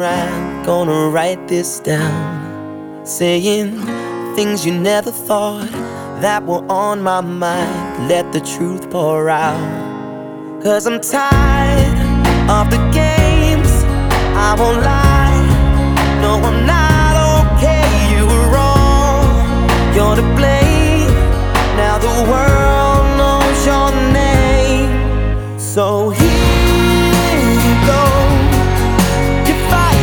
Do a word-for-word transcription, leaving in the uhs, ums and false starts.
I'm gonna write this down, saying things you never thought that were on my mind. Let the truth pour out, 'cause I'm tired of the games. I won't lie, no, I'm not okay. You were wrong, you're to blame. Now the world knows your name, so